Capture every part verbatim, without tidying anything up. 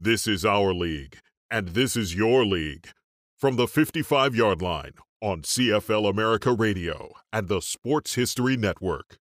This is our league, and this is your league. From the fifty-five-yard line on C F L America Radio and the Sports History Network.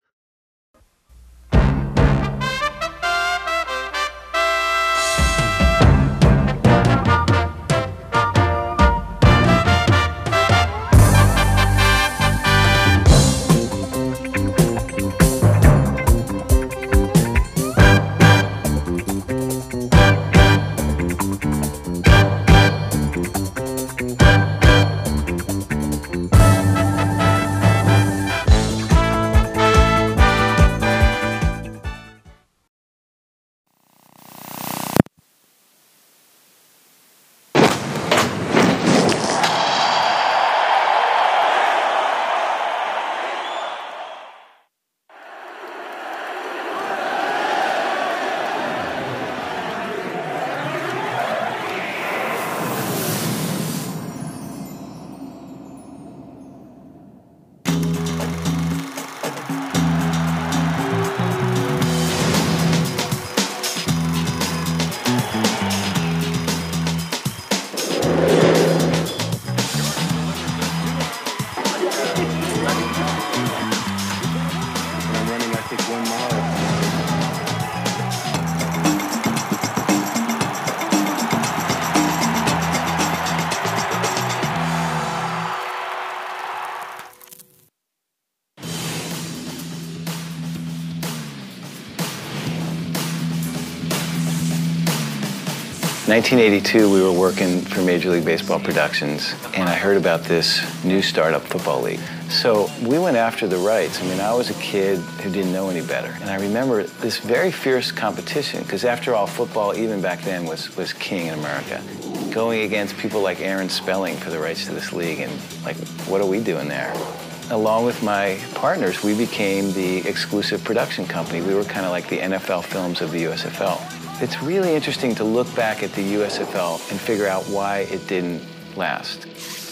nineteen eighty-two, we were working for Major League Baseball Productions, and I heard about this new startup football league. So we went after the rights. I mean, I was a kid who didn't know any better. And I remember this very fierce competition, because after all, football, even back then, was, was king in America. Going against people like Aaron Spelling for the rights to this league, and like, what are we doing there? Along with my partners, we became the exclusive production company. We were kind of like the N F L Films of the U S F L. It's really interesting to look back at the U S F L and figure out why it didn't last.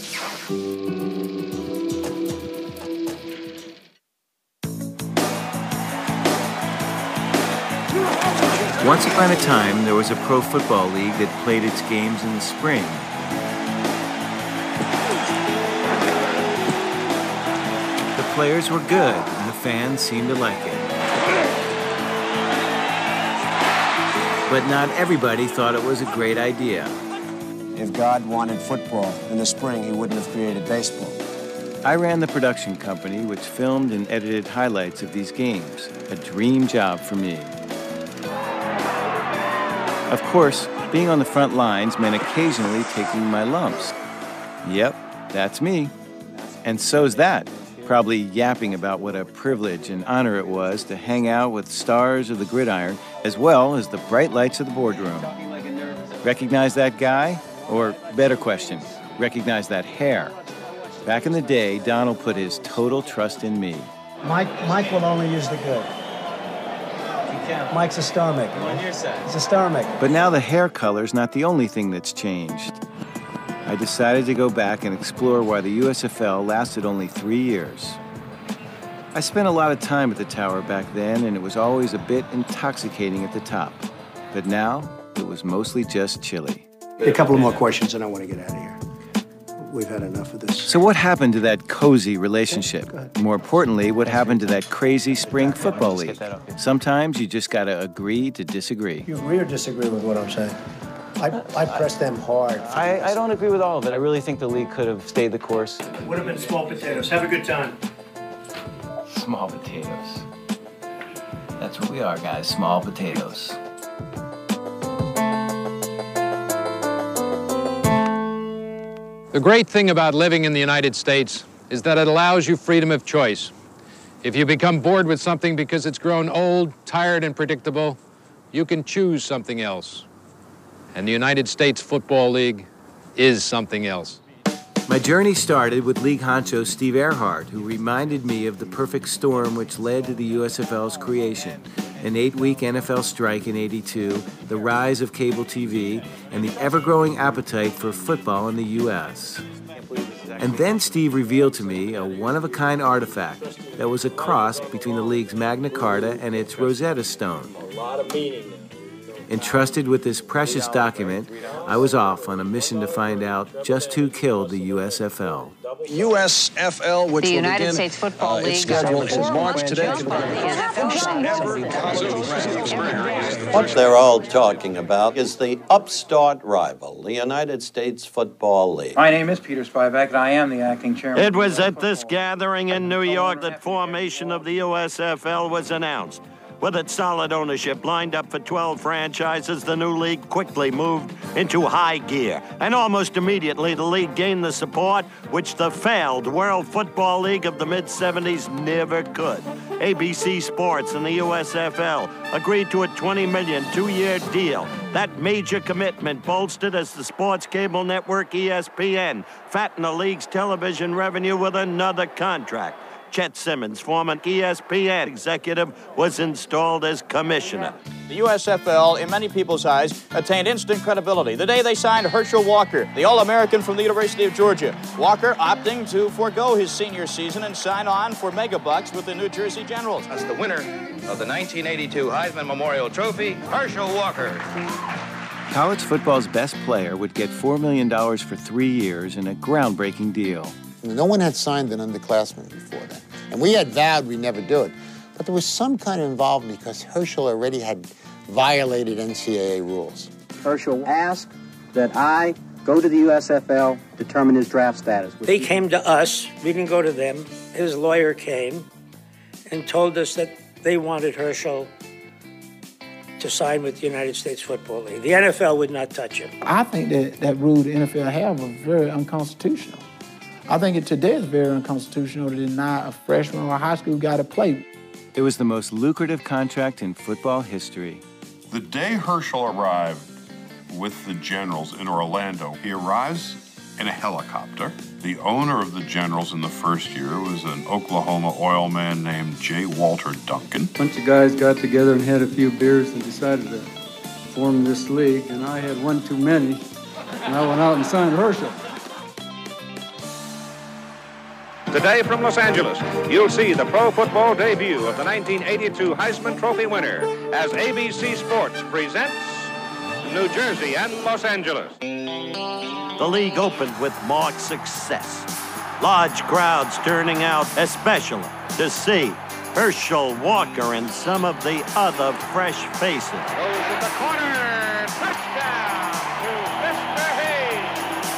Once upon a time, there was a pro football league that played its games in the spring. The players were good, and the fans seemed to like it. But not everybody thought it was a great idea. If God wanted football in the spring, he wouldn't have created baseball. I ran the production company which filmed and edited highlights of these games, a dream job for me. Of course, being on the front lines meant occasionally taking my lumps. Yep, that's me. And so's that. Probably yapping about what a privilege and honor it was to hang out with stars of the gridiron, as well as the bright lights of the boardroom. Recognize that guy? Or, better question, recognize that hair? Back in the day, Donald put his total trust in me. Mike, Mike will only use the good. Mike's a star maker. On your side. He's a star maker. But now the hair color's not the only thing that's changed. I decided to go back and explore why the U S F L lasted only three years. I spent a lot of time at the tower back then, and it was always a bit intoxicating at the top. But now, it was mostly just chilly. A couple of more questions, and I want to get out of here. We've had enough of this. So what happened to that cozy relationship? More importantly, what happened to that crazy spring football league? Sometimes you just gotta agree to disagree. You agree or disagree with what I'm saying? I, I pressed them hard. I, I don't agree with all of it. I really think the league could have stayed the course. Would have been small potatoes. Have a good time. Small potatoes. That's what we are, guys, small potatoes. The great thing about living in the United States is that it allows you freedom of choice. If you become bored with something because it's grown old, tired, and predictable, you can choose something else. And the United States Football League is something else. My journey started with league honcho Steve Earhart, who reminded me of the perfect storm which led to the U S F L's creation. An eight-week N F L strike in eighty-two, the rise of cable T V, and the ever-growing appetite for football in the U S And then Steve revealed to me a one-of-a-kind artifact that was a cross between the league's Magna Carta and its Rosetta Stone. A lot of meaning. Entrusted with this precious document, I was off on a mission to find out just who killed the U S F L. U S F L, which the will United begin, States Football uh, League. it's scheduled to March today. What they're all talking about is the upstart rival, the United States Football League. My name is Peter Spivak, and I am the acting chairman. It was at this gathering in New York that formation of the U S F L was announced. With its solid ownership lined up for twelve franchises, the new league quickly moved into high gear. And almost immediately, the league gained the support which the failed World Football League of the mid seventies never could. A B C Sports and the U S F L agreed to a twenty million dollars two-year deal. That major commitment bolstered as the sports cable network E S P N fattened the league's television revenue with another contract. Chet Simmons, former E S P N executive, was installed as commissioner. The U S F L, in many people's eyes, attained instant credibility the day they signed Herschel Walker, the All-American from the University of Georgia. Walker opting to forego his senior season and sign on for megabucks with the New Jersey Generals. That's the winner of the nineteen eighty-two Heisman Memorial Trophy, Herschel Walker. College football's best player would get four million dollars for three years in a groundbreaking deal. No one had signed an underclassman before then. And we had vowed we'd never do it. But there was some kind of involvement because Herschel already had violated N C double A rules. Herschel asked that I go to the U S F L, determine his draft status. They came to us. We didn't go to them. His lawyer came and told us that they wanted Herschel to sign with the United States Football League. The N F L would not touch him. I think that that rule the N F L have was very unconstitutional. I think it today is very unconstitutional to deny a freshman or a high school guy to play. It was the most lucrative contract in football history. The day Herschel arrived with the Generals in Orlando, he arrives in a helicopter. The owner of the Generals in the first year was an Oklahoma oil man named J. Walter Duncan. A bunch of guys got together and had a few beers and decided to form this league, and I had one too many, and I went out and signed Herschel. Today from Los Angeles, you'll see the pro football debut of the nineteen eighty-two Heisman Trophy winner as A B C Sports presents New Jersey and Los Angeles. The league opened with marked success. Large crowds turning out especially to see Herschel Walker and some of the other fresh faces. Goes to the corner, touchdown to Mister Hayes.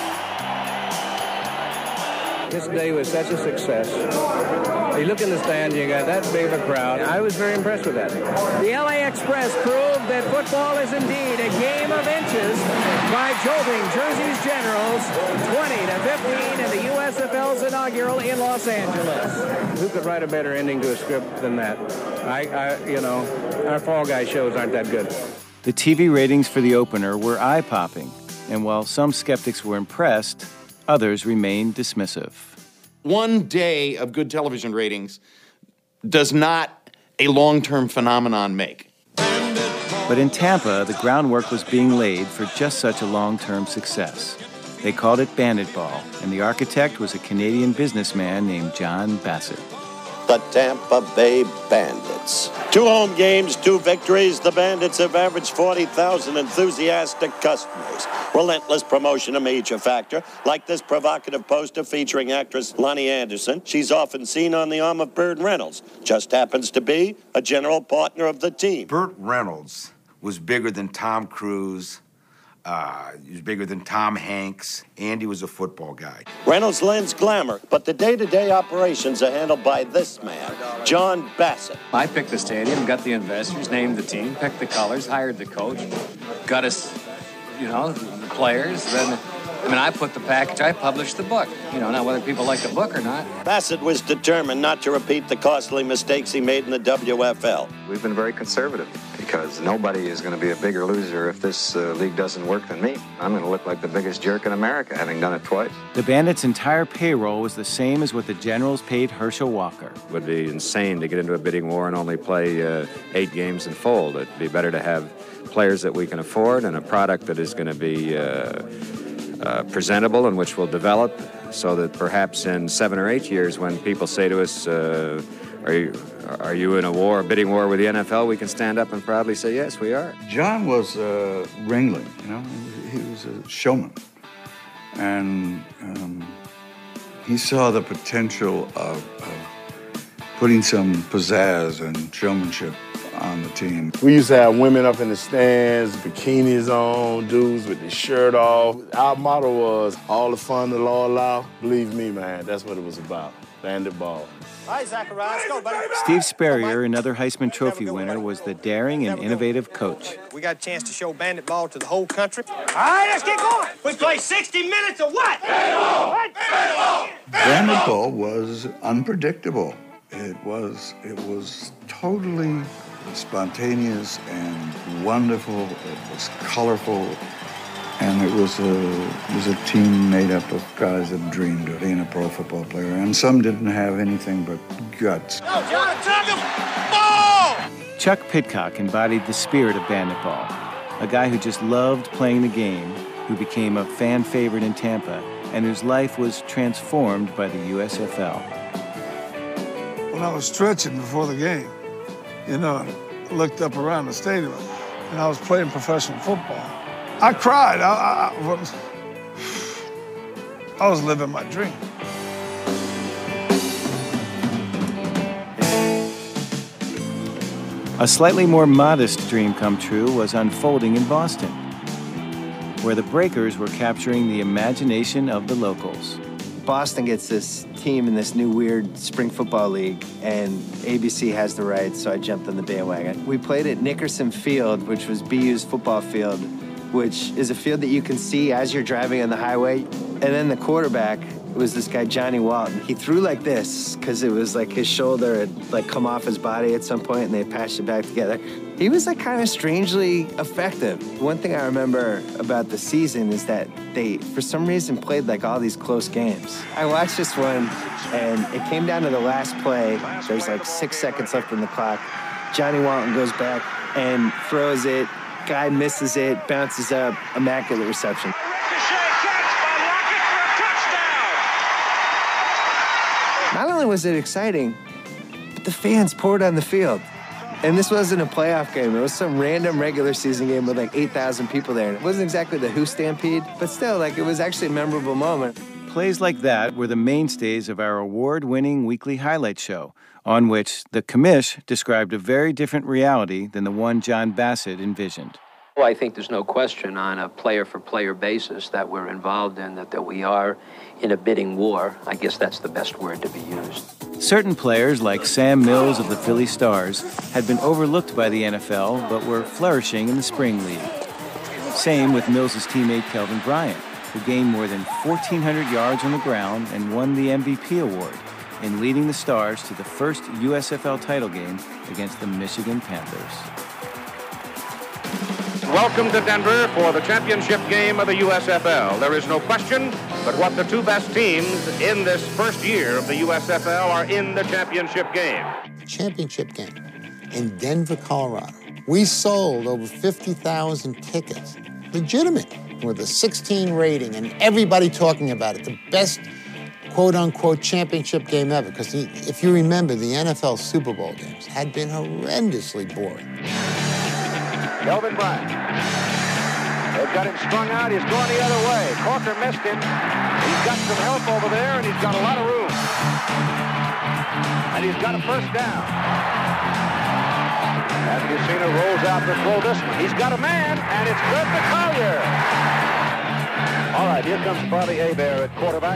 This day was such a success. You look in the stand, you got that big of a crowd. I was very impressed with that. The L A Express proved that football is indeed a game of inches by jolting Jersey's Generals twenty to fifteen in the U S F L's inaugural in Los Angeles. Who could write a better ending to a script than that? I, I you know, our Fall Guy shows aren't that good. The T V ratings for the opener were eye-popping, and while some skeptics were impressed, others remained dismissive. One day of good television ratings does not a long-term phenomenon make. But in Tampa, the groundwork was being laid for just such a long-term success. They called it Bandit Ball, and the architect was a Canadian businessman named John Bassett. The Tampa Bay Bandits. Two home games, two victories. The Bandits have averaged forty thousand enthusiastic customers. Relentless promotion a major factor, like this provocative poster featuring actress Lonnie Anderson. She's often seen on the arm of Burt Reynolds. Just happens to be a general partner of the team. Burt Reynolds was bigger than Tom Cruise. Uh, he was bigger than Tom Hanks, and he was a football guy. Reynolds lends glamour, but the day-to-day operations are handled by this man, John Bassett. I picked the stadium, got the investors, named the team, picked the colors, hired the coach, got us, you know, the players. Then, I mean, I put the package, I published the book. You know, now whether people like the book or not. Bassett was determined not to repeat the costly mistakes he made in the W F L. We've been very conservative because nobody is going to be a bigger loser if this uh, league doesn't work than me. I'm going to look like the biggest jerk in America, having done it twice. The Bandits' entire payroll was the same as what the Generals paid Herschel Walker. It would be insane to get into a bidding war and only play uh, eight games and fold. It'd be better to have players that we can afford and a product that is going to be uh, uh, presentable and which will develop so that perhaps in seven or eight years when people say to us, uh, are you, are you in a war, a bidding war with the N F L? We can stand up and proudly say, yes, we are. John was a ringling, you know. He was a showman. And um, he saw the potential of, of putting some pizzazz and showmanship on the team. We used to have women up in the stands, bikinis on, dudes with the shirt off. Our motto was, all the fun the law allow. Believe me, man, that's what it was about. Bandit ball. All right, Zacharias, go, buddy. Steve Spurrier, another Heisman Trophy winner, was the daring and innovative coach. We got a chance to show bandit ball to the whole country. All right, let's get going. We play sixty minutes of what? Bandit ball! Bandit ball! Bandit ball was unpredictable. It was, it was totally spontaneous and wonderful. It was colorful. And it was a, it was a team made up of guys that dreamed of being a pro football player. And some didn't have anything but guts. Go, John, take him! Ball! Chuck Pitcock embodied the spirit of bandit ball, a guy who just loved playing the game, who became a fan favorite in Tampa, and whose life was transformed by the U S F L. When I was stretching before the game, you know, I looked up around the stadium, and I was playing professional football. I cried. I, I, I was living my dream. A slightly more modest dream come true was unfolding in Boston, where the Breakers were capturing the imagination of the locals. Boston gets this team in this new weird spring football league, and A B C has the rights, so I jumped on the bandwagon. We played at Nickerson Field, which was B U's football field, which is a field that you can see as you're driving on the highway. And then the quarterback was this guy, Johnny Walton. He threw like this, because it was like his shoulder had like come off his body at some point, and they patched it back together. He was like kind of strangely effective. One thing I remember about the season is that they, for some reason, played like all these close games. I watched this one, and it came down to the last play. There's like six seconds left on the clock. Johnny Walton goes back and throws it. Guy misses it, bounces up, immaculate reception. Not only was it exciting, but the fans poured on the field. And this wasn't a playoff game. It was some random regular season game with like eight thousand people there. It wasn't exactly the Who Stampede, but still, like, it was actually a memorable moment. Plays like that were the mainstays of our award-winning weekly highlight show, on which the commish described a very different reality than the one John Bassett envisioned. Well, I think there's no question on a player-for-player basis that we're involved in, that, that we are in a bidding war. I guess that's the best word to be used. Certain players, like Sam Mills of the Philly Stars, had been overlooked by the N F L but were flourishing in the spring league. Same with Mills' teammate Kelvin Bryant, who gained more than fourteen hundred yards on the ground and won the M V P award in leading the Stars to the first U S F L title game against the Michigan Panthers. Welcome to Denver for the championship game of the U S F L. There is no question but what the two best teams in this first year of the U S F L are in the championship game. Championship game in Denver, Colorado. We sold over fifty thousand tickets, legitimate, with a sixteen rating, and everybody talking about it. The best quote-unquote championship game ever, because if you remember, the N F L Super Bowl games had been horrendously boring. Kelvin Bryant. They've got him strung out. He's going the other way. Corker missed him. He's got some help over there, and he's got a lot of room. And he's got a first down. Avicena rolls out to throw this one. He's got a man, and it's good for Collier. All right, here comes Bobby Hebert at quarterback.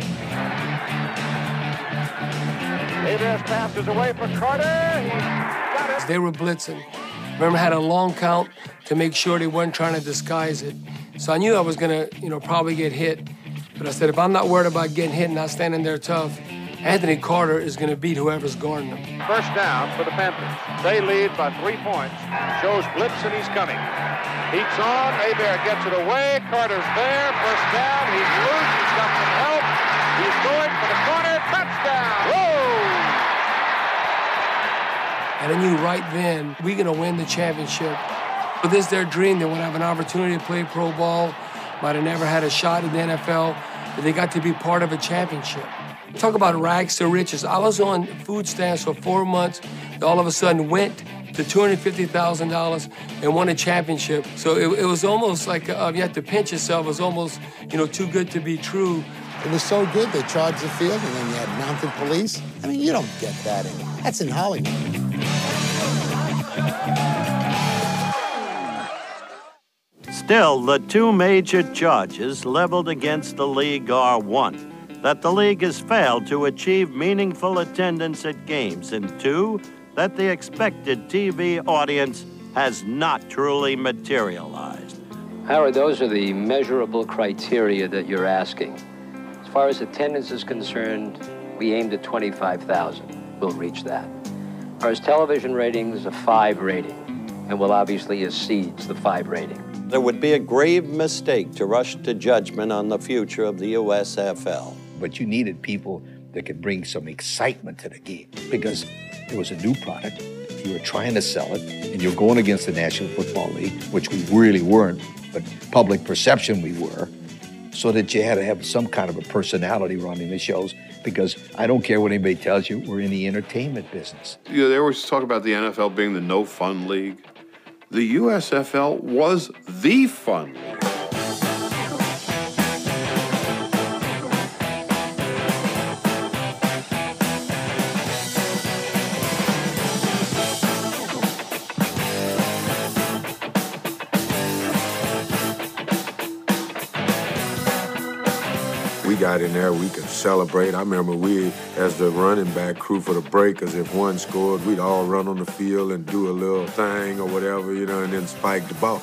Hebert's pass is away for Carter. He got it. They were blitzing. Remember, had a long count to make sure they weren't trying to disguise it. So I knew I was gonna, you know, probably get hit. But I said, if I'm not worried about getting hit and not standing there tough, Anthony Carter is gonna beat whoever's guarding him. First down for the Panthers. They lead by three points. Shows blitz and he's coming. Heats on. Hebert gets it away. Carter's there. First down. He's loose. He's got some help. He's going for the corner. Touchdown. Whoa! And I knew right then, we're going to win the championship. But this is their dream. They want to have an opportunity to play pro ball. Might have never had a shot in the N F L, but they got to be part of a championship. Talk about rags to riches. I was on food stamps for four months. All of a sudden went to two hundred fifty thousand dollars and won a championship. So it, it was almost like uh, you had to pinch yourself. It was almost, you know, too good to be true. It was so good, they charged the field, and then you had mounted police. I mean, you don't get that in. That's in Hollywood. Still, the two major charges leveled against the league are one, that the league has failed to achieve meaningful attendance at games, and two, that the expected T V audience has not truly materialized. Howard, those are the measurable criteria that you're asking. As far as attendance is concerned, we aimed at twenty-five thousand. We'll reach that. As far as television ratings, a five rating, and will obviously exceeds the five rating. There would be a grave mistake to rush to judgment on the future of the U S F L. But you needed people that could bring some excitement to the game because it was a new product. You were trying to sell it, and you're going against the National Football League, which we really weren't, but public perception we were, so that you had to have some kind of a personality running the shows because I don't care what anybody tells you, we're in the entertainment business. You know, they always talk about the N F L being the no-fun league. The U S F L was the fun league. We got in there, we could celebrate. I remember we, as the running back crew for the Breakers, if one scored, we'd all run on the field and do a little thing or whatever, you know, and then spike the ball.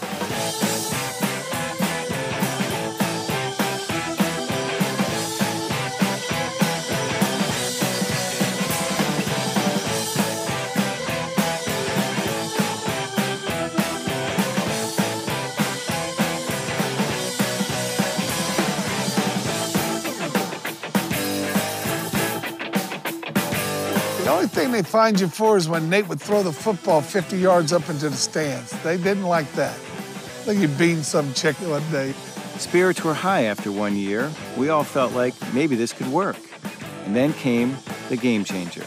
The only thing they find you for is when Nate would throw the football fifty yards up into the stands. They didn't like that. I think he beat some chick one day. Spirits were high after one year. We all felt like maybe this could work. And then came the game changer.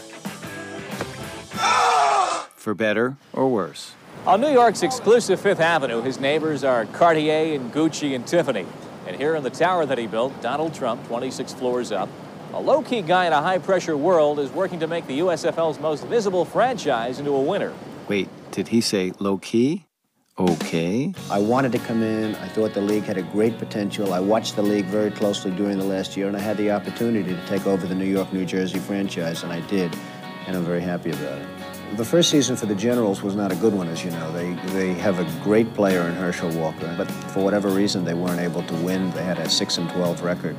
For better or worse. On New York's exclusive Fifth Avenue, his neighbors are Cartier and Gucci and Tiffany. And here in the tower that he built, Donald Trump, twenty-six floors up, a low-key guy in a high-pressure world, is working to make the U S F L's most visible franchise into a winner. Wait, did he say low-key? Okay. I wanted to come in. I thought the league had a great potential. I watched the league very closely during the last year, and I had the opportunity to take over the New York, New Jersey franchise, and I did, and I'm very happy about it. The first season for the Generals was not a good one, as you know. They, they have a great player in Herschel Walker, but for whatever reason, they weren't able to win. They had a six and twelve record.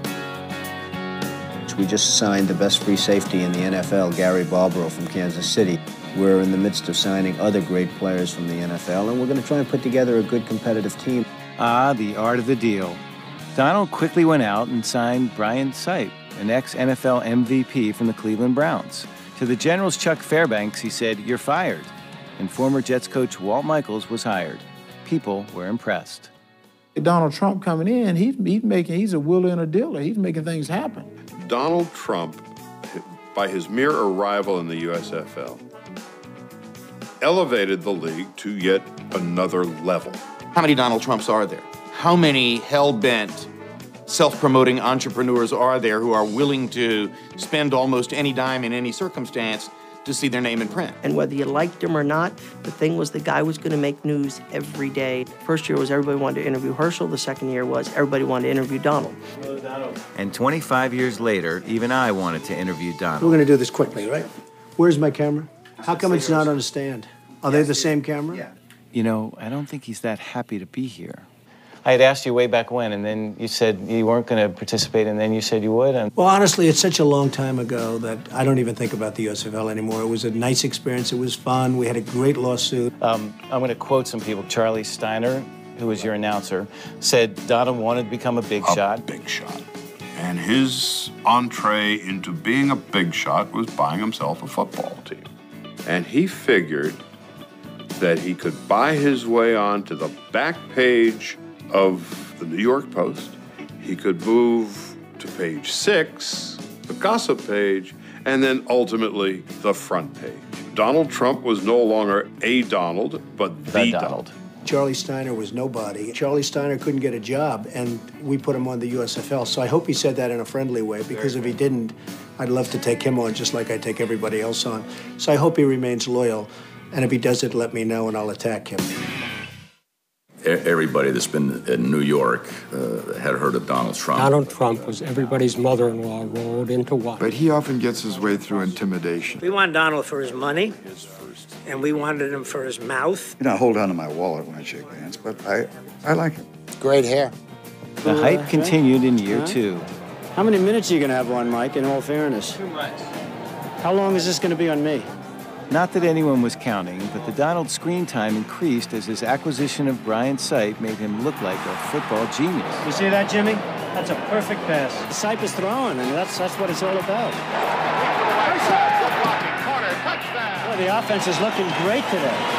We just signed the best free safety in the N F L, Gary Barbaro from Kansas City. We're in the midst of signing other great players from the N F L, and we're going to try and put together a good competitive team. Ah, the art of the deal. Donald quickly went out and signed Brian Sipe, an ex-N F L M V P from the Cleveland Browns. To the Generals' Chuck Fairbanks, he said, "You're fired." And former Jets coach Walt Michaels was hired. People were impressed. Donald Trump coming in, he's, he's making, he's a wheeler and a dealer. He's making things happen. Donald Trump, by his mere arrival in the U S F L, elevated the league to yet another level. How many Donald Trumps are there? How many hell-bent, self-promoting entrepreneurs are there who are willing to spend almost any dime in any circumstance to see their name in print? And whether you liked him or not, the thing was the guy was going to make news every day. First year was everybody wanted to interview Herschel. The second year was everybody wanted to interview Donald. And twenty-five years later, even I wanted to interview Donald. We're going to do this quickly, right? Where's my camera? How come it's not on a stand? Are they the same camera? Yeah. You know, I don't think he's that happy to be here. I had asked you way back when, and then you said you weren't going to participate, and then you said you would. And well, honestly, it's such a long time ago that I don't even think about the U S F L anymore. It was a nice experience. It was fun. We had a great lawsuit. Um, I'm going to quote some people. Charlie Steiner, who was your announcer, said Donald wanted to become a big a shot. A big shot. And his entree into being a big shot was buying himself a football team. And he figured that he could buy his way onto the back page of the New York Post. He could move to page six the gossip page, and then ultimately the front page. Donald Trump was no longer a Donald, but the, the Donald. Donald. Charlie Steiner was nobody. Charlie Steiner couldn't get a job, and we put him on the U S F L. So I hope he said that in a friendly way, because if he didn't, I'd love to take him on just like I take everybody else on. So I hope he remains loyal, and if he doesn't, let me know and I'll attack him. Everybody that's been in New York uh, had heard of Donald Trump. Donald Trump was everybody's mother-in-law rolled into one. But he often gets his way through intimidation. We want Donald for his money, and we wanted him for his mouth. You know, I hold on to my wallet when I shake hands, but I, I like him. Great hair. The hype continued in year two. How many minutes are you going to have on, Mike, in all fairness? Too much. How long is this going to be on me? Not that anyone was counting, but the Donald screen time increased as his acquisition of Brian Sipe made him look like a football genius. You see that, Jimmy? That's a perfect pass. Sipe is throwing, and that's that's what it's all about. Well, the offense is looking great today.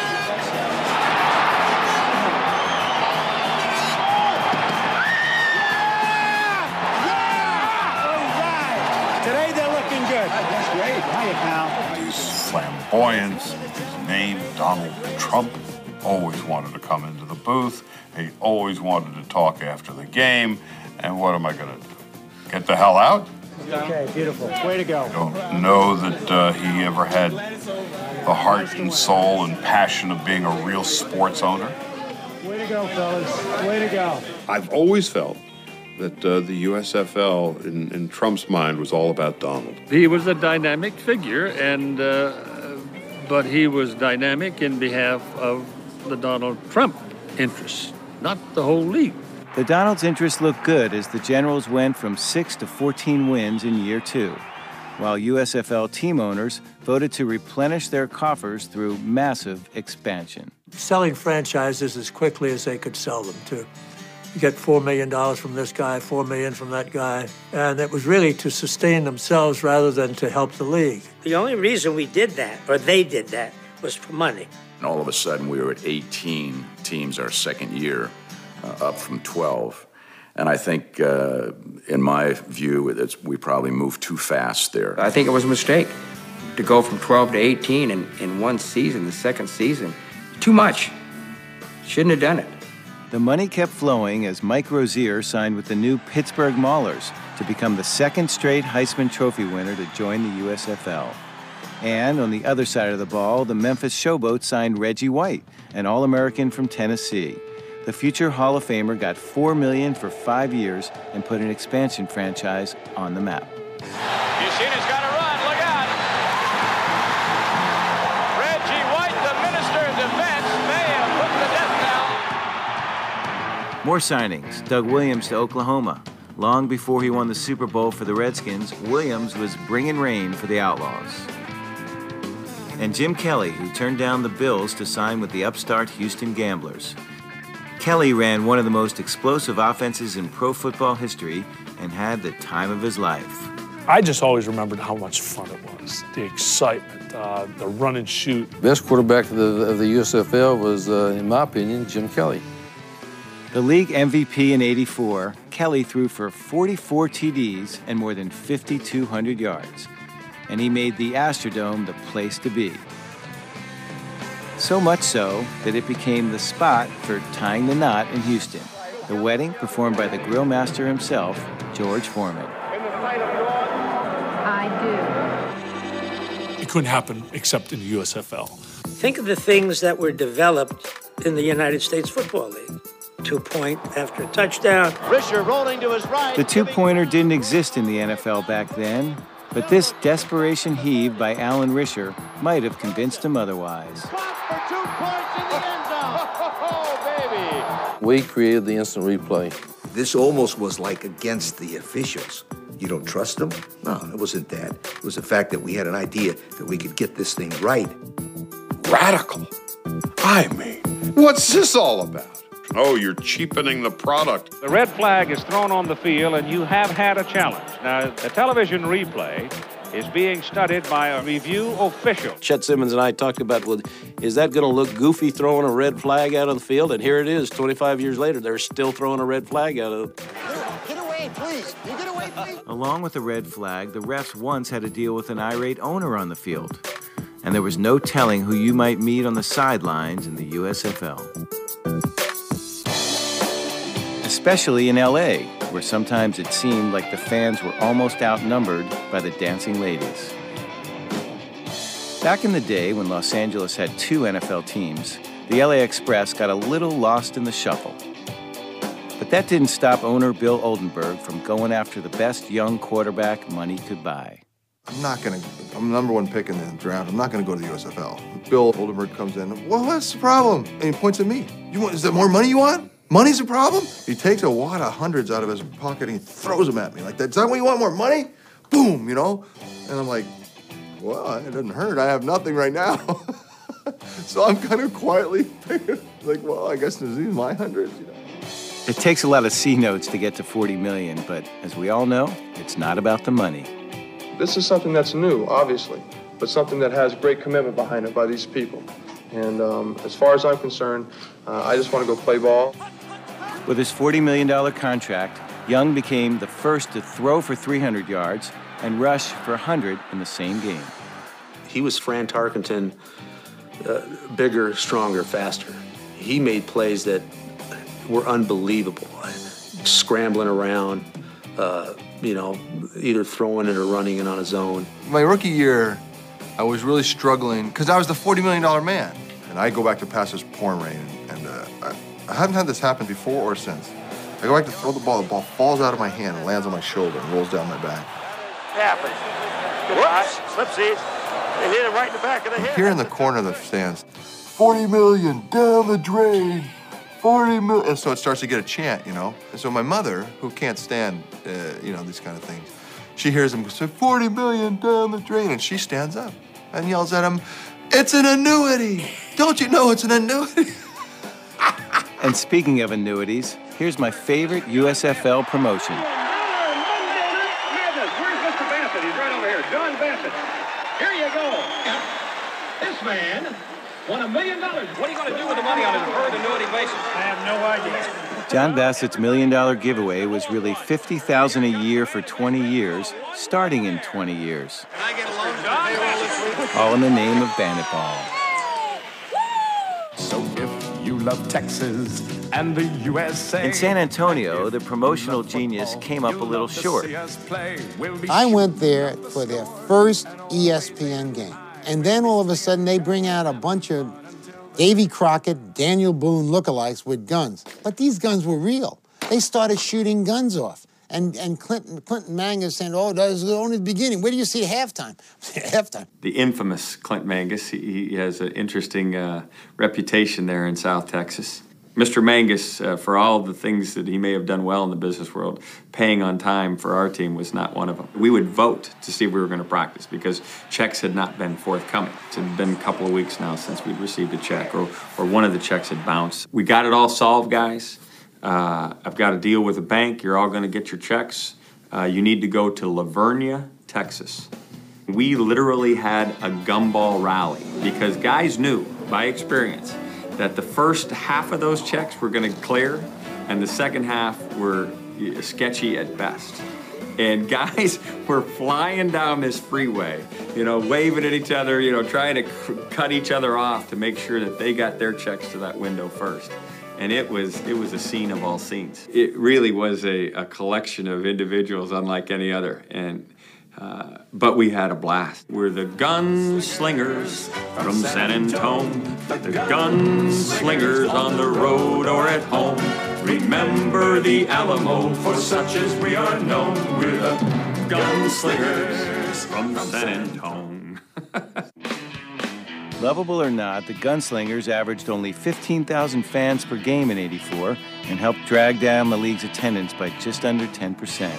Today they're looking good. That's great. Hiya, pal. His flamboyance, his name, Donald Trump, always wanted to come into the booth. He always wanted to talk after the game. And what am I going to do? Get the hell out? Okay, beautiful. Way to go. I don't know that uh, he ever had the heart and soul and passion of being a real sports owner. Way to go, fellas. Way to go. I've always felt that uh, the U S F L, in, in Trump's mind, was all about Donald. He was a dynamic figure, and uh, but he was dynamic in behalf of the Donald Trump interests, not the whole league. The Donald's interest looked good as the Generals went from six to fourteen wins in year two, while U S F L team owners voted to replenish their coffers through massive expansion. Selling franchises as quickly as they could sell them, too. You get four million dollars from this guy, four million dollars from that guy, and it was really to sustain themselves rather than to help the league. The only reason we did that, or they did that, was for money. And all of a sudden, we were at eighteen teams our second year, uh, up from twelve. And I think, uh, in my view, it's, we probably moved too fast there. I think it was a mistake to go from twelve to eighteen in, in one season, the second season. Too much. Shouldn't have done it. The money kept flowing as Mike Rozier signed with the new Pittsburgh Maulers to become the second straight Heisman Trophy winner to join the U S F L. And on the other side of the ball, the Memphis Showboat signed Reggie White, an All-American from Tennessee. The future Hall of Famer got four million dollars for five years and put an expansion franchise on the map. Yashina's got to run. Look out. Reggie White, the Minister of Defense, may have put the death knell. More signings. Doug Williams to Oklahoma. Long before he won the Super Bowl for the Redskins, Williams was bringing rain for the Outlaws. And Jim Kelly, who turned down the Bills to sign with the upstart Houston Gamblers. Kelly ran one of the most explosive offenses in pro football history and had the time of his life. I just always remembered how much fun it was, the excitement, uh, the run and shoot. Best quarterback of the, of the U S F L was, uh, in my opinion, Jim Kelly. The league M V P in eighty-four, Kelly threw for forty-four T Ds and more than fifty-two hundred yards. And he made the Astrodome the place to be. So much so that it became the spot for tying the knot in Houston. The wedding performed by the grill master himself, George Foreman. I do. It couldn't happen except in the U S F L. Think of the things that were developed in the United States Football League. Two-point after a touchdown. Risher rolling to his right. The two-pointer didn't exist in the N F L back then, but this desperation heave by Alan Risher might have convinced him otherwise. For two points in the end zone. Oh, baby. We created the instant replay. This almost was like against the officials. You don't trust them? No, it wasn't that. It was the fact that we had an idea that we could get this thing right. Radical. I mean, what's this all about? Oh, you're cheapening the product. The red flag is thrown on the field, and you have had a challenge. Now, the television replay is being studied by a review official. Chet Simmons and I talked about, well, is that going to look goofy throwing a red flag out on the field? And here it is, twenty-five years later, they're still throwing a red flag out of it. away, please. Can you get away, please? Along with the red flag, the refs once had to deal with an irate owner on the field. And there was no telling who you might meet on the sidelines in the U S F L. Especially in L A, where sometimes it seemed like the fans were almost outnumbered by the dancing ladies. Back in the day when Los Angeles had two N F L teams, the L A Express got a little lost in the shuffle. But that didn't stop owner Bill Oldenburg from going after the best young quarterback money could buy. I'm not going to, I'm the number one pick in the draft. I'm not going to go to the U S F L. Bill Oldenburg comes in, well, what's the problem? And he points at me. You want, is there more money you want? Money's the problem? He takes a wad of hundreds out of his pocket and he throws them at me like that. Is that what you want, more money? Boom, you know? And I'm like, well, it doesn't hurt. I have nothing right now. So I'm kind of quietly thinking, like, well, I guess these are my hundreds, you know? It takes a lot of C notes to get to forty million, but as we all know, it's not about the money. This is something that's new, obviously, but something that has great commitment behind it by these people. And um, as far as I'm concerned, uh, I just want to go play ball. With his forty million dollar contract, Young became the first to throw for three hundred yards and rush for one hundred in the same game. He was Fran Tarkenton, uh, bigger, stronger, faster. He made plays that were unbelievable, scrambling around, uh, you know, either throwing it or running it on his own. My rookie year, I was really struggling because I was the forty million dollar man. And I go back to pass this pouring rain, and uh, I, I haven't had this happen before or since. I go back to throw the ball, the ball falls out of my hand and lands on my shoulder and rolls down my back. It happens. Whoops, slipsies. They hit it right in the back of the head. Here in the corner of the stands, forty million down the drain, forty million. And so it starts to get a chant, you know? And so my mother, who can't stand, uh, you know, these kind of things, she hears him say, forty million down the drain, and she stands up and yells at him, it's an annuity. Don't you know it's an annuity? And speaking of annuities, here's my favorite U S F L promotion. Where's Mister Bassett? He's right over here. John Bassett. Here you go. This man won a million dollars. What are you going to do with the money on a deferred annuity basis? I have no idea. John Bassett's million dollar giveaway was really fifty thousand dollars a year for twenty years, starting in twenty years. Can I get a loan, John Bassett? All in the name of Bandit Ball. So if you love Texas and the U S A. In San Antonio, the promotional genius came up a little short. I went there for their first E S P N game. And then all of a sudden they bring out a bunch of Davy Crockett, Daniel Boone lookalikes with guns. But these guns were real. They started shooting guns off. And and Clinton Clinton Mangus saying, oh, that was only the beginning. Where do you see halftime? halftime. The infamous Clint Mangus, he, he has an interesting uh, reputation there in South Texas. Mister Mangus, uh, for all the things that he may have done well in the business world, paying on time for our team was not one of them. We would vote to see if we were going to practice because checks had not been forthcoming. It had been a couple of weeks now since we'd received a check or, or one of the checks had bounced. We got it all solved, guys. Uh, I've got a deal with a bank. You're all going to get your checks. Uh, you need to go to Lavernia, Texas. We literally had a gumball rally because guys knew by experience that the first half of those checks were going to clear and the second half were sketchy at best. And guys were flying down this freeway, you know, waving at each other, you know, trying to cut each other off to make sure that they got their checks to that window first. And it was it was a scene of all scenes. It really was a, a collection of individuals unlike any other. And uh, but we had a blast. We're the gunslingers from San Antone, the gunslingers on the road or at home. Remember the Alamo, for such as we are known. We're the gunslingers from San Antone. Lovable or not, the Gunslingers averaged only fifteen thousand fans per game in eighty-four and helped drag down the league's attendance by just under ten percent.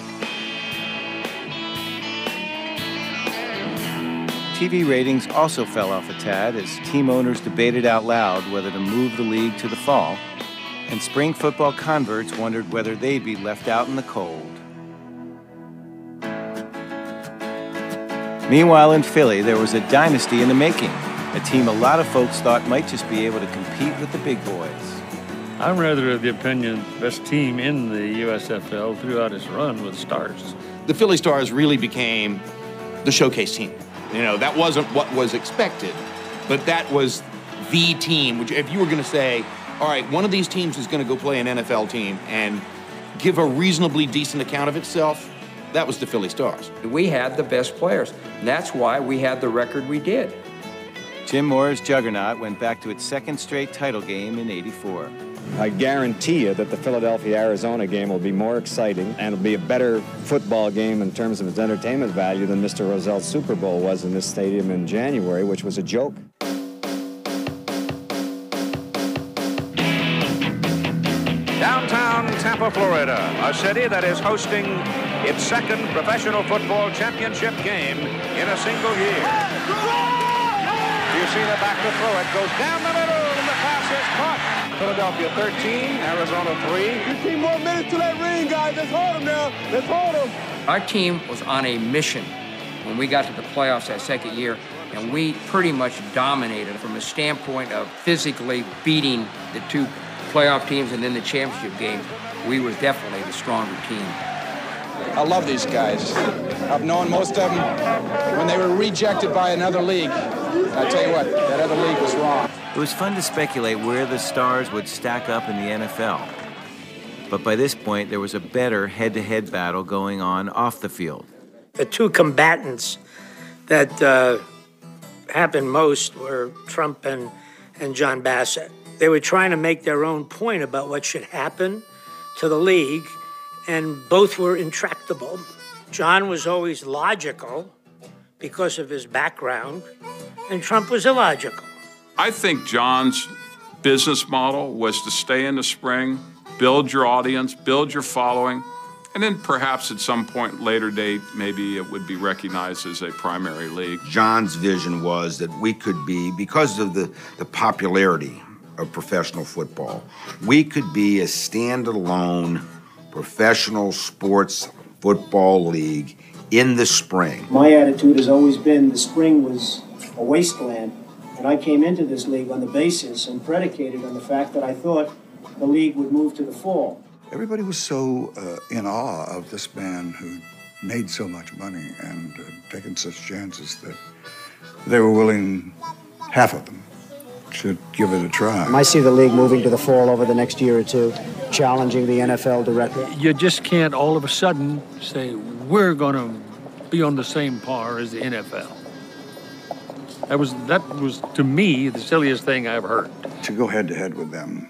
T V ratings also fell off a tad as team owners debated out loud whether to move the league to the fall, and spring football converts wondered whether they'd be left out in the cold. Meanwhile, in Philly, there was a dynasty in the making. A team a lot of folks thought might just be able to compete with the big boys. I'm rather of the opinion the best team in the U S F L throughout its run was Stars. The Philly Stars really became the showcase team. You know, that wasn't what was expected, but that was the team. Which, if you were going to say, all right, one of these teams is going to go play an N F L team and give a reasonably decent account of itself, that was the Philly Stars. We had the best players. And that's why we had the record we did. Jim Moore's juggernaut went back to its second straight title game in eighty-four. I guarantee you that the Philadelphia-Arizona game will be more exciting and it'll be a better football game in terms of its entertainment value than Mister Roselle's Super Bowl was in this stadium in January, which was a joke. Downtown Tampa, Florida, a city that is hosting its second professional football championship game in a single year. You see the back to throw it, goes down the middle, and the pass is caught. Philadelphia thirteen, Arizona three. fifteen more minutes to that ring, guys. Let's hold them now. Let's hold them. Our team was on a mission when we got to the playoffs that second year, and we pretty much dominated from a standpoint of physically beating the two playoff teams and then the championship game. We were definitely the stronger team. I love these guys. I've known most of them when they were rejected by another league. I tell you what, that other league was wrong. It was fun to speculate where the Stars would stack up in the N F L. But by this point, there was a better head-to-head battle going on off the field. The two combatants that uh, happened most were Trump and, and John Bassett. They were trying to make their own point about what should happen to the league, and both were intractable. John was always logical because of his background, and Trump was illogical. I think John's business model was to stay in the spring, build your audience, build your following, and then perhaps at some point later date, maybe it would be recognized as a primary league. John's vision was that we could be, because of the, the popularity of professional football, we could be a standalone professional sports football league in the spring. My attitude has always been the spring was a wasteland, and I came into this league on the basis and predicated on the fact that I thought the league would move to the fall. Everybody was so uh, in awe of this man who made so much money and uh, taken such chances that they were willing, half of them, to give it a try. I see the league moving to the fall over the next year or two, challenging the N F L directly. You just can't all of a sudden say, we're going to be on the same par as the N F L. That was, that was, to me, the silliest thing I've heard. To go head-to-head with them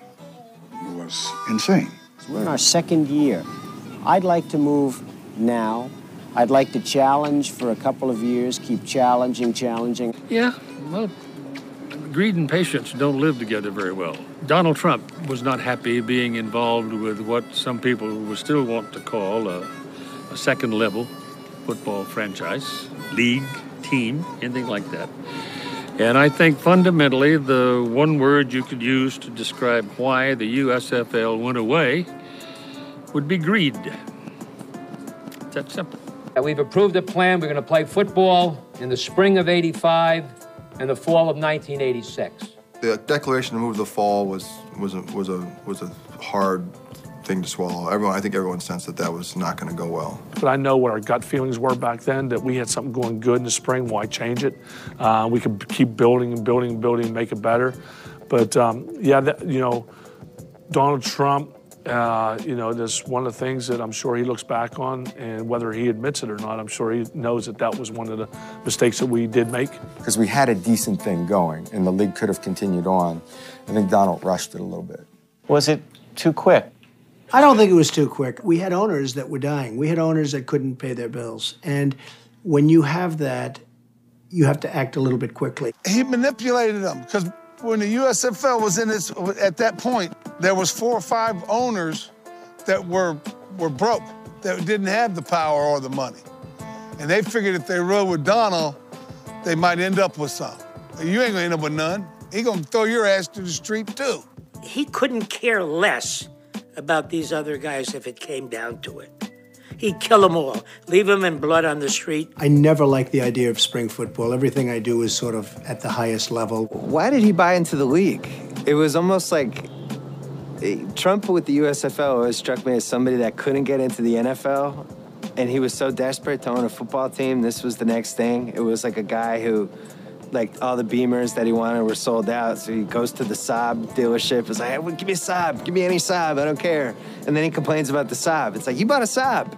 was insane. We're in our second year. I'd like to move now. I'd like to challenge for a couple of years, keep challenging, challenging. Yeah, well, greed and patience don't live together very well. Donald Trump was not happy being involved with what some people would still want to call a, a second-level football franchise, league, team, anything like that. And I think fundamentally the one word you could use to describe why the U S F L went away would be greed. It's that simple. We've approved a plan. We're going to play football in the spring of eighty-five and the fall of nineteen eighty-six. The declaration to move the fall was was a, was a was a hard thing to swallow. Everyone, I think everyone sensed that that was not going to go well. But I know what our gut feelings were back then, that we had something going good in the spring. Why change it? Uh, we could keep building and building and building and make it better. But um, yeah, that, you know, Donald Trump, uh, you know, that's one of the things that I'm sure he looks back on, and whether he admits it or not, I'm sure he knows that that was one of the mistakes that we did make. Because we had a decent thing going, and the league could have continued on. I think Donald rushed it a little bit. Was it too quick? I don't think it was too quick. We had owners that were dying. We had owners that couldn't pay their bills. And when you have that, you have to act a little bit quickly. He manipulated them because when the U S F L was in its, at that point, there was four or five owners that were, were broke, that didn't have the power or the money. And they figured if they rode with Donald, they might end up with some. You ain't gonna end up with none. He gonna throw your ass to the street too. He couldn't care less about these other guys if it came down to it. He'd kill them all, leave them in blood on the street. I never liked the idea of spring football. Everything I do is sort of at the highest level. Why did he buy into the league? It was almost like Trump with the U S F L always struck me as somebody that couldn't get into the N F L, and he was so desperate to own a football team. This was the next thing. It was like a guy who, like, all the Beamers that he wanted were sold out, so he goes to the Saab dealership. It's like, hey, well, give me a Saab. Give me any Saab. I don't care. And then he complains about the Saab. It's like, you bought a Saab.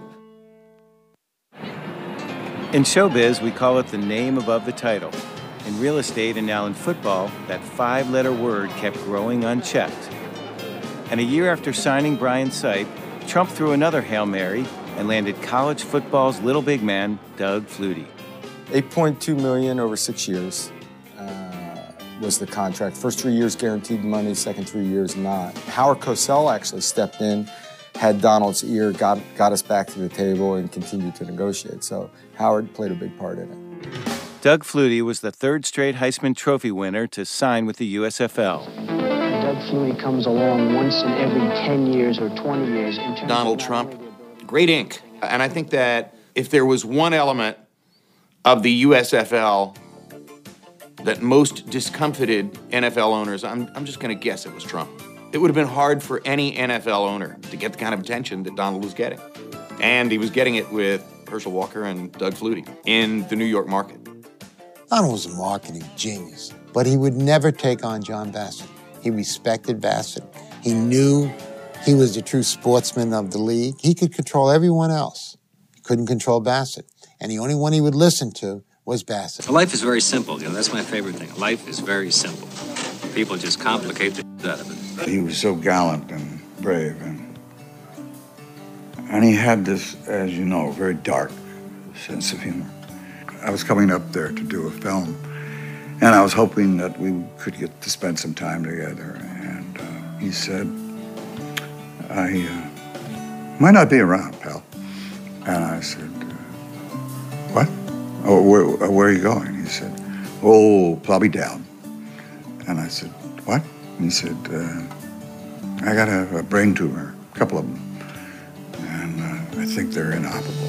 In showbiz, we call it the name above the title. In real estate and now in football, that five-letter word kept growing unchecked. And a year after signing Brian Sipe, Trump threw another Hail Mary and landed college football's little big man, Doug Flutie. eight point two million dollars over six years uh, was the contract. First three years guaranteed money, second three years not. Howard Cosell actually stepped in, had Donald's ear, got, got us back to the table, and continued to negotiate. So Howard played a big part in it. Doug Flutie was the third straight Heisman Trophy winner to sign with the U S F L. Doug Flutie comes along once in every ten years or twenty years. In terms Donald Trump, great ink. And I think that if there was one element of the U S F L that most discomfited N F L owners, I'm, I'm just going to guess it was Trump. It would have been hard for any N F L owner to get the kind of attention that Donald was getting. And he was getting it with Herschel Walker and Doug Flutie in the New York market. Donald was a marketing genius, but he would never take on John Bassett. He respected Bassett. He knew he was the true sportsman of the league. He could control everyone else. He couldn't control Bassett. And the only one he would listen to was Bassett. Life is very simple. You know, that's my favorite thing. Life is very simple. People just complicate the shit out of it. He was so gallant and brave, and and he had this, as you know, very dark sense of humor. I was coming up there to do a film, and I was hoping that we could get to spend some time together. And uh, he said, I uh, might not be around, pal. And I said, uh, what? Oh, where, where are you going? He said, oh, probably down. And I said, what? And he said, uh, I got a, a brain tumor, a couple of them. And uh, I think they're inoperable.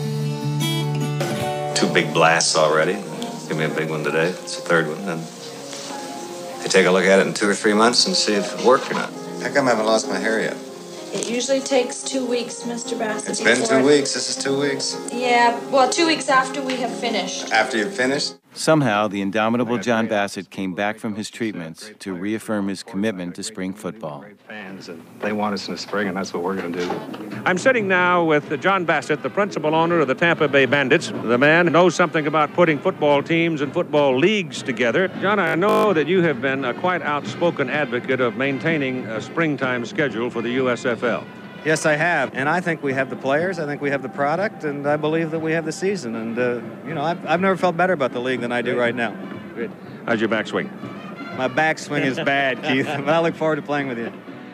Two big blasts already. Give me a big one today. It's the third one. Then you take a look at it in two or three months and see if it worked or not. How come I haven't lost my hair yet? It usually takes two weeks, Mister Bassett. It's been two weeks. This is two weeks. Yeah, well, two weeks after we have finished. After you've finished? Somehow, the indomitable John Bassett came back from his treatments to reaffirm his commitment to spring football. Fans, and they want us in the spring, and that's what we're going to do. I'm sitting now with John Bassett, the principal owner of the Tampa Bay Bandits. The man knows something about putting football teams and football leagues together. John, I know that you have been a quite outspoken advocate of maintaining a springtime schedule for the U S F L. Yes, I have. And I think we have the players, I think we have the product, and I believe that we have the season. And, uh, you know, I've, I've never felt better about the league than I do right now. Good. How's your backswing? My backswing is bad, Keith, but I look forward to playing with you.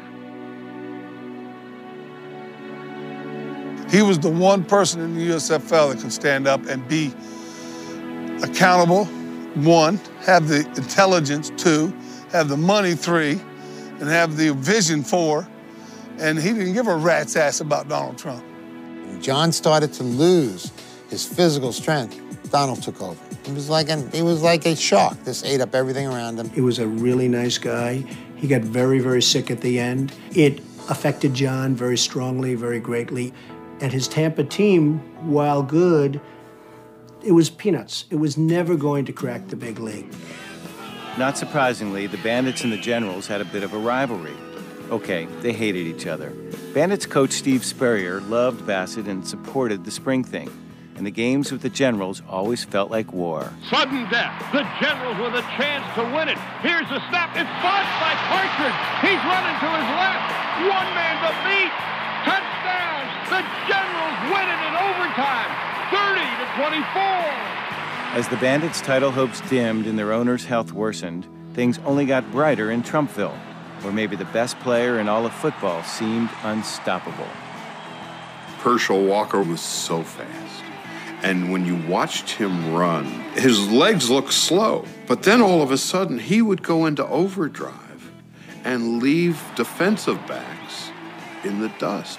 He was the one person in the U S F L that can stand up and be accountable, one, have the intelligence, two, have the money, three, and have the vision, four. And he didn't give a rat's ass about Donald Trump. When John started to lose his physical strength, Donald took over. He was like an, he was like a shark. Just ate up everything around him. He was a really nice guy. He got very, very sick at the end. It affected John very strongly, very greatly. And his Tampa team, while good, it was peanuts. It was never going to crack the big league. Not surprisingly, the Bandits and the Generals had a bit of a rivalry. Okay, they hated each other. Bandits coach Steve Spurrier loved Bassett and supported the spring thing. And the games with the Generals always felt like war. Sudden death. The Generals with a chance to win it. Here's the snap. It's fought by Partridge. He's running to his left. One man to beat. Touchdown. The Generals win it in overtime. thirty to twenty-four. As the Bandits' title hopes dimmed and their owner's health worsened, things only got brighter in Trumpville, where maybe the best player in all of football seemed unstoppable. Herschel Walker was so fast. And when you watched him run, his legs looked slow. But then all of a sudden, he would go into overdrive and leave defensive backs in the dust.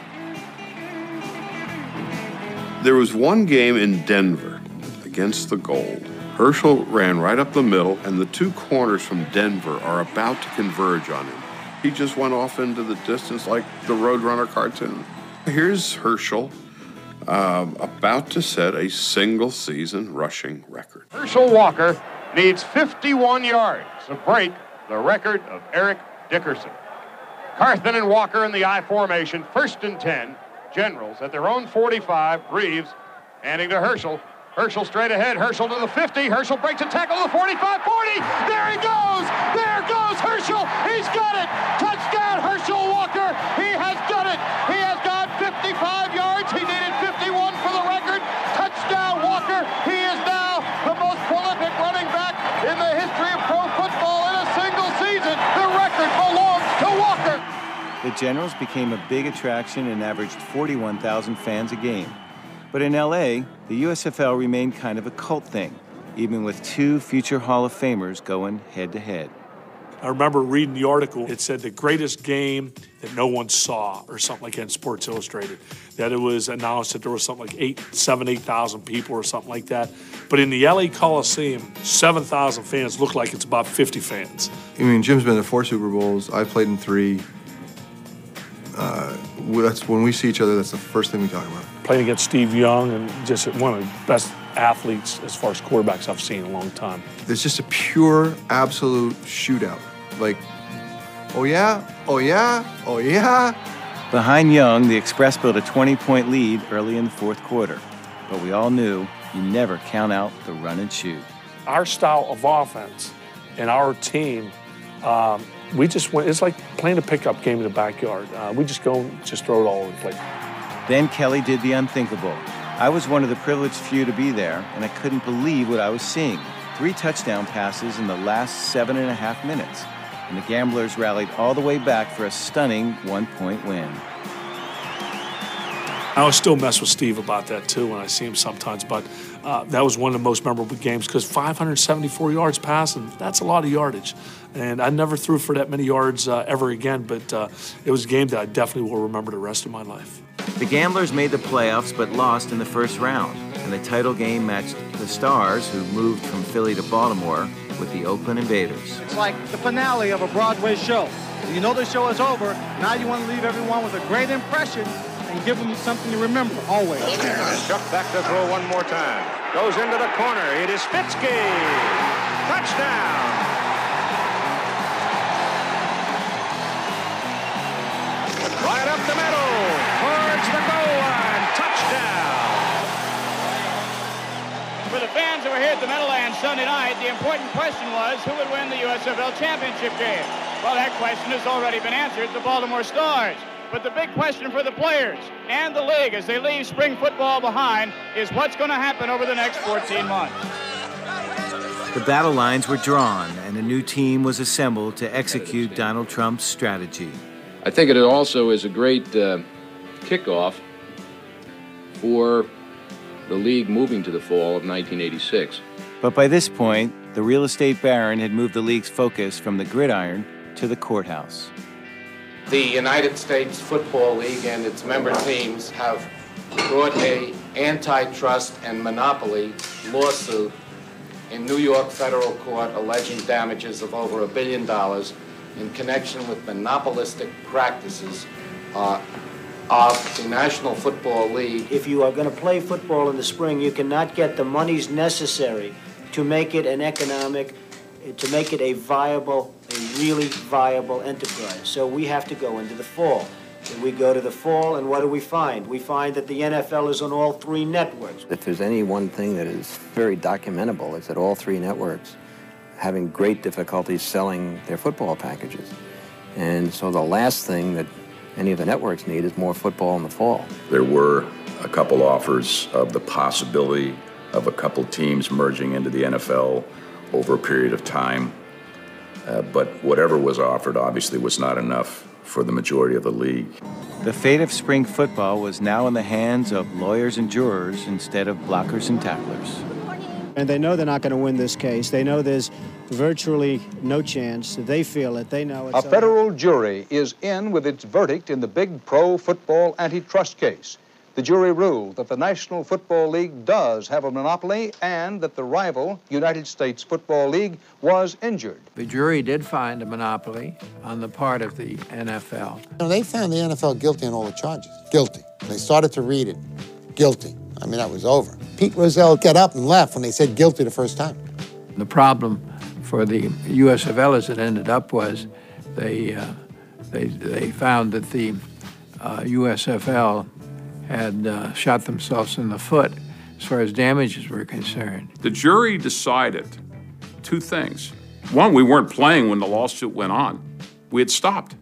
There was one game in Denver against the Gold. Herschel ran right up the middle, and the two corners from Denver are about to converge on him. He just went off into the distance like the Roadrunner cartoon. Here's Herschel um, about to set a single-season rushing record. Herschel Walker needs fifty-one yards to break the record of Eric Dickerson. Carthen and Walker in the I formation, first and ten. Generals at their own forty-five. Reeves handing to Herschel. Herschel straight ahead. Herschel to the fifty. Herschel breaks a tackle to the forty-five, forty. There he goes. There goes Herschel. He's got it. Touchdown, Herschel Walker. He has done it. He has got fifty-five yards. He needed fifty-one for the record. Touchdown, Walker. He is now the most prolific running back in the history of pro football in a single season. The record belongs to Walker. The Generals became a big attraction and averaged forty-one thousand fans a game. But in L A, the U S F L remained kind of a cult thing, even with two future Hall of Famers going head-to-head. I remember reading the article. It said the greatest game that no one saw, or something like that in Sports Illustrated. That it was announced that there was something like eight, seven, eight thousand people or something like that. But in the L A Coliseum, seven thousand fans look like it's about fifty fans. I mean, Jim's been to four Super Bowls. I played in three. Uh, that's when we see each other. That's the first thing we talk about. Playing against Steve Young, and just one of the best athletes as far as quarterbacks I've seen in a long time. It's just a pure, absolute shootout. Like, oh yeah, oh yeah, oh yeah. Behind Young, the Express built a twenty-point lead early in the fourth quarter. But we all knew you never count out the run and shoot. Our style of offense and our team, um, we just went, it's like playing a pickup game in the backyard. Uh, we just go and just throw it all over the place. Then Kelly did the unthinkable. I was one of the privileged few to be there, and I couldn't believe what I was seeing. Three touchdown passes in the last seven and a half minutes, and the Gamblers rallied all the way back for a stunning one-point win. I always still mess with Steve about that, too, when I see him sometimes, but uh, that was one of the most memorable games because five hundred seventy-four yards passing, that's a lot of yardage. And I never threw for that many yards uh, ever again, but uh, it was a game that I definitely will remember the rest of my life. The Gamblers made the playoffs but lost in the first round, and the title game matched the Stars, who moved from Philly to Baltimore, with the Oakland Invaders. It's like the finale of a Broadway show. You know the show is over, now you want to leave everyone with a great impression and give them something to remember, always. Chuck back to throw one more time. Goes into the corner. It is Fitzke. Touchdown. Right up the middle. Towards the goal line. Touchdown. For the fans who were here at the Meadowlands Sunday night, the important question was who would win the U S F L championship game. Well, that question has already been answered, the Baltimore Stars. But the big question for the players and the league as they leave spring football behind is what's going to happen over the next fourteen months. The battle lines were drawn, and a new team was assembled to execute Donald Trump's strategy. I think it also is a great uh, kickoff for the league moving to the fall of nineteen eighty-six. But by this point, the real estate baron had moved the league's focus from the gridiron to the courthouse. The United States Football League and its member teams have brought a antitrust and monopoly lawsuit in New York federal court alleging damages of over a billion dollars in connection with monopolistic practices uh, of the National Football League. If you are going to play football in the spring, you cannot get the monies necessary to make it an economic, to make it a viable, a really viable enterprise. So we have to go into the fall. And we go to the fall, and what do we find? We find that the N F L is on all three networks. If there's any one thing that is very documentable, it's that all three networks having great difficulties selling their football packages. And so the last thing that any of the networks need is more football in the fall. There were a couple offers of the possibility of a couple teams merging into the N F L over a period of time. Uh, but whatever was offered obviously was not enough for the majority of the league. The fate of spring football was now in the hands of lawyers and jurors instead of blockers and tacklers. And they know they're not going to win this case. They know there's virtually no chance. They feel it. They know it's a federal jury is in with its verdict in the big pro football antitrust case. the jury ruled that the National Football League does have a monopoly and that the rival United States Football League was injured. The jury did find a monopoly on the part of the N F L. You know, they found the N F L guilty on all the charges. Guilty. They started to read it. Guilty. I mean, that was over. Pete Rozelle got up and left when they said guilty the first time. The problem for the U S F L as it ended up was they, uh, they, they found that the uh, U S F L had uh, shot themselves in the foot as far as damages were concerned. The jury decided two things. One, we weren't playing when the lawsuit went on. We had stopped.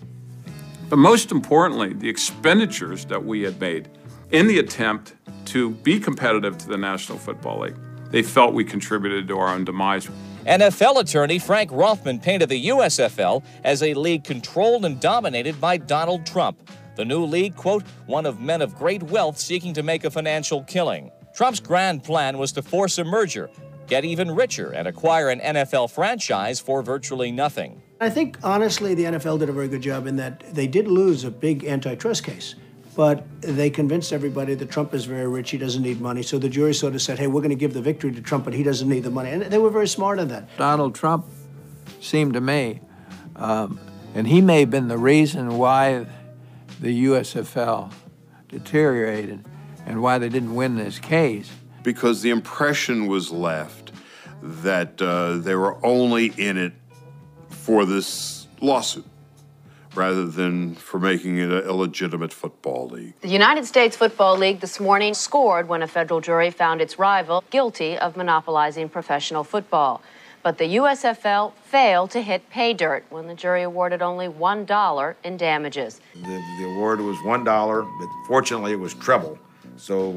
But most importantly, the expenditures that we had made in the attempt to be competitive to the National Football League, they felt we contributed to our own demise. N F L attorney Frank Rothman painted the U S F L as a league controlled and dominated by Donald Trump. The new league, quote, one of men of great wealth seeking to make a financial killing. Trump's grand plan was to force a merger, get even richer, and acquire an N F L franchise for virtually nothing. I think, honestly, the N F L did a very good job in that they did lose a big antitrust case, but they convinced everybody that Trump is very rich, he doesn't need money, so the jury sort of said, hey, we're going to give the victory to Trump, but he doesn't need the money. And they were very smart in that. Donald Trump seemed to me, um, and he may have been the reason why the U S F L deteriorated and why they didn't win this case. Because the impression was left that uh, they were only in it for this lawsuit rather than for making it a legitimate football league. The United States Football League this morning scored when a federal jury found its rival guilty of monopolizing professional football. But the U S F L failed to hit pay dirt when the jury awarded only one dollar in damages. The, the award was one dollar, but fortunately it was treble, so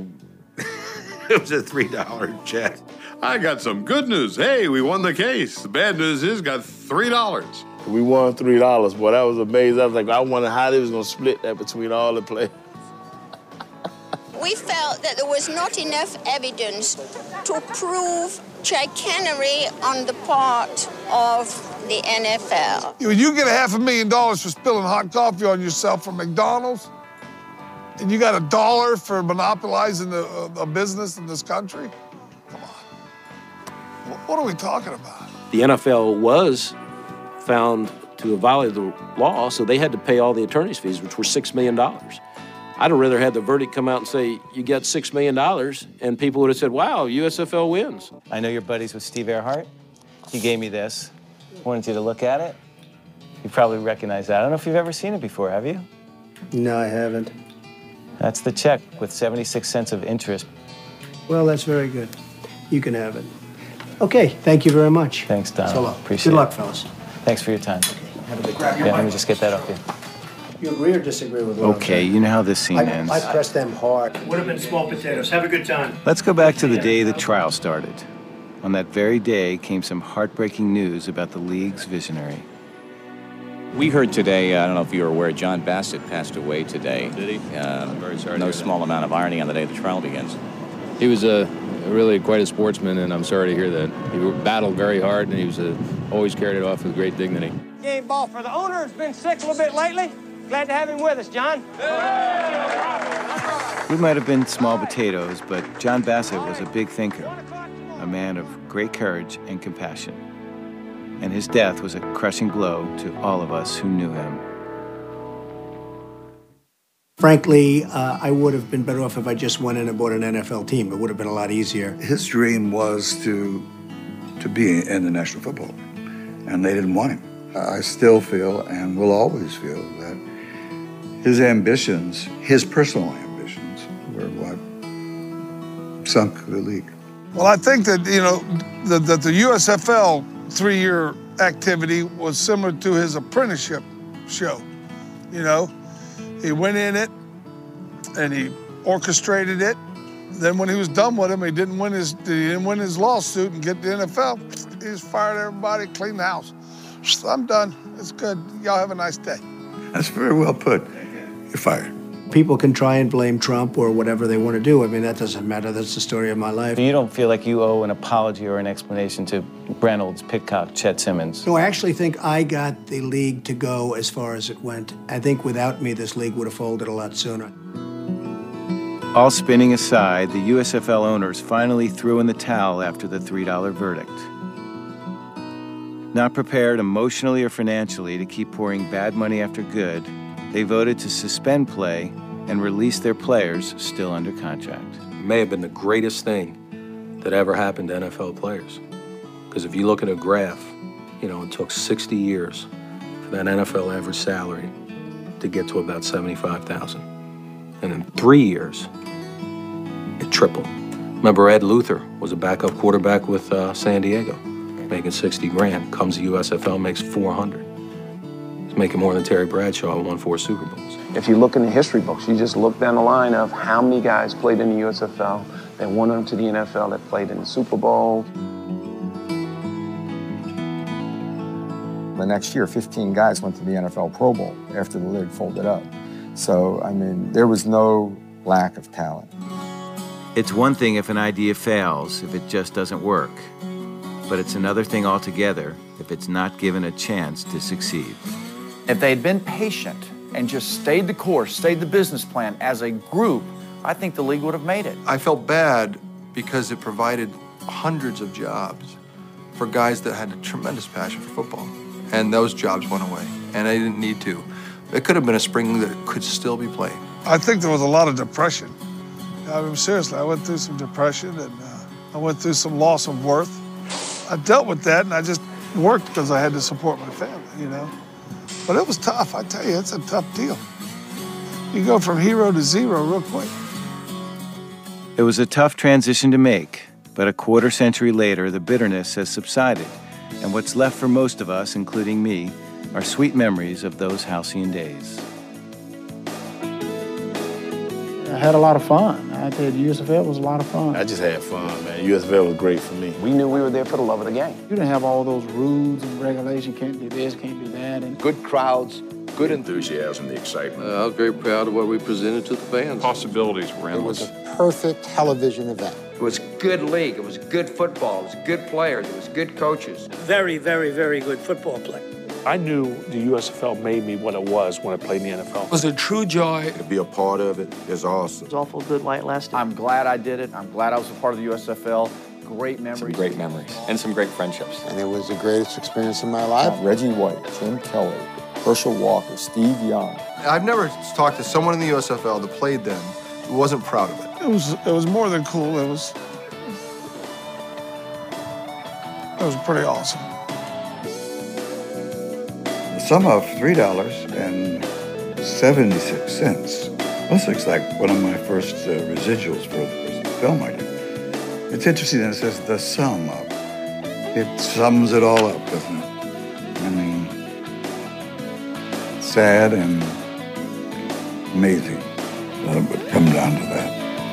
it was a three dollar check. I got some good news. Hey, we won the case. The bad news is got three dollars. We won three dollars, boy. That was amazing. I was like, I wondered how they was going to split that between all the players. We felt that there was not enough evidence to prove chicanery on the part of the N F L. When you get a half a million dollars for spilling hot coffee on yourself from McDonald's, and you got a dollar for monopolizing the, uh, a business in this country, come on. What are we talking about? The N F L was found to have violated the law, so they had to pay all the attorney's fees, which were six million dollars. I'd have rather had the verdict come out and say, you get six million dollars, and people would have said, wow, U S F L wins. I know you're buddies with Steve Earhart. He gave me this. Wanted you to look at it. You probably recognize that. I don't know if you've ever seen it before, have you? No, I haven't. That's the check with seventy-six cents of interest. Well, that's very good. You can have it. Okay, thank you very much. Thanks, Don. So long. Appreciate Good luck, it. fellas. Thanks for your time. Have a good day. Yeah, let me just get that off you. You agree or disagree with what I'm Okay, saying? you know how this scene I, ends. I pressed them hard. Would have been small potatoes. Have a good time. Let's go back to the day the trial started. On that very day came some heartbreaking news about the league's visionary. We heard today, I don't know if you were aware, John Bassett passed away today. Did he? Uh, I'm very sorry to no hear that. small amount of irony on the day the trial begins. He was a really quite a sportsman, and I'm sorry to hear that. He battled very hard, and he was a, always carried it off with great dignity. Game ball for the owner has been sick a little bit lately. Glad to have him with us, John. We might have been small potatoes, but John Bassett was a big thinker, a man of great courage and compassion. And his death was a crushing blow to all of us who knew him. Frankly, uh, I would have been better off if I just went in and bought an N F L team. It would have been a lot easier. His dream was to to be in the National Football League, and they didn't want him. I still feel, and will always feel, that his ambitions, his personal ambitions, were what sunk the league. Well, I think that, you know, that the, the U S F L three-year activity was similar to his apprenticeship show, you know? He went in it, and he orchestrated it. Then when he was done with him, he didn't win his he didn't win his lawsuit and get the N F L. He just fired everybody, cleaned the house. I'm done. It's good. Y'all have a nice day. That's very well put. You're fired. People can try and blame Trump or whatever they want to do. I mean, that doesn't matter. That's the story of my life. You don't feel like you owe an apology or an explanation to Reynolds, Pitcock, Chet Simmons? No, I actually think I got the league to go as far as it went. I think without me, this league would have folded a lot sooner. All spinning aside, the U S F L owners finally threw in the towel after the three dollar verdict. Not prepared emotionally or financially to keep pouring bad money after good, they voted to suspend play and release their players still under contract. It may have been the greatest thing that ever happened to N F L players. Because if you look at a graph, you know, it took sixty years for that N F L average salary to get to about seventy-five thousand dollars. And in three years, it tripled. Remember, Ed Luther was a backup quarterback with uh, San Diego, making sixty grand. Comes to U S F L, makes four hundred. He's making more than Terry Bradshaw, who won four Super Bowls. If you look in the history books, you just look down the line of how many guys played in the U S F L, that went on to the N F L, that played in the Super Bowl. The next year, fifteen guys went to the N F L Pro Bowl after the league folded up. So, I mean, there was no lack of talent. It's one thing if an idea fails, if it just doesn't work. But it's another thing altogether if it's not given a chance to succeed. If they had been patient and just stayed the course, stayed the business plan as a group, I think the league would have made it. I felt bad because it provided hundreds of jobs for guys that had a tremendous passion for football. And those jobs went away, and they didn't need to. It could have been a spring that could still be played. I think there was a lot of depression. I mean, seriously, I went through some depression, and uh, I went through some loss of worth. I dealt with that, and I just worked because I had to support my family, you know? But it was tough, I tell you, it's a tough deal. You go from hero to zero real quick. It was a tough transition to make, but a quarter century later, the bitterness has subsided, and what's left for most of us, including me, are sweet memories of those halcyon days. I had a lot of fun. I tell you, the U S F L was a lot of fun. I just had fun, man. U S F L was great for me. We knew we were there for the love of the game. You didn't have all those rules and regulations. Can't do this, can't do that. And good crowds, good enthusiasm, the excitement. Uh, I was very proud of what we presented to the fans. Possibilities were endless. It was a perfect television event. It was good league. It was good football. It was good players. It was good coaches. Very, very, very good football play. I knew the U S F L made me what it was when I played in the N F L. It was a true joy. To be a part of it is awesome. It was awful good while it lasted. I'm glad I did it. I'm glad I was a part of the U S F L. Great memories. Some great memories and some great friendships. And it was the greatest experience of my life. Reggie White, Tim Kelly, Herschel Walker, Steve Young. I've never talked to someone in the U S F L that played then who wasn't proud of it. It was, it was more than cool. It was, it was pretty awesome. The sum of three dollars and seventy-six cents. This looks like one of my first uh, residuals for the film I did. It's interesting that it says the sum of. It sums it all up, doesn't it? I mean, sad and amazing that it would come down to that.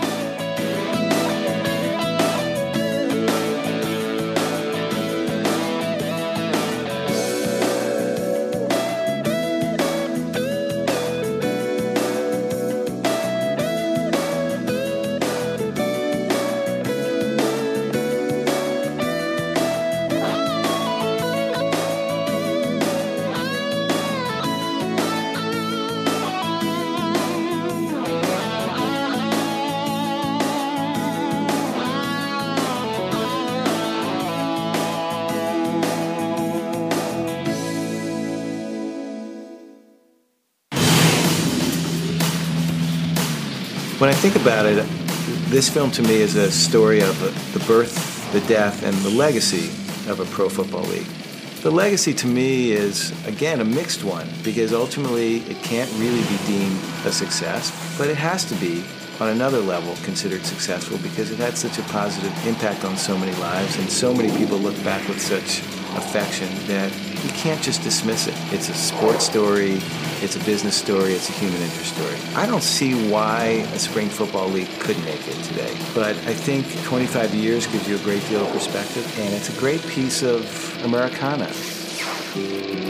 When I think about it, this film to me is a story of the birth, the death, and the legacy of a pro football league. The legacy to me is, again, a mixed one, because ultimately it can't really be deemed a success, but it has to be, on another level, considered successful because it had such a positive impact on so many lives, and so many people look back with such affection that you can't just dismiss it. It's a sports story, it's a business story, it's a human interest story. I don't see why a spring football league couldn't make it today, but I think twenty-five years gives you a great deal of perspective, and it's a great piece of Americana.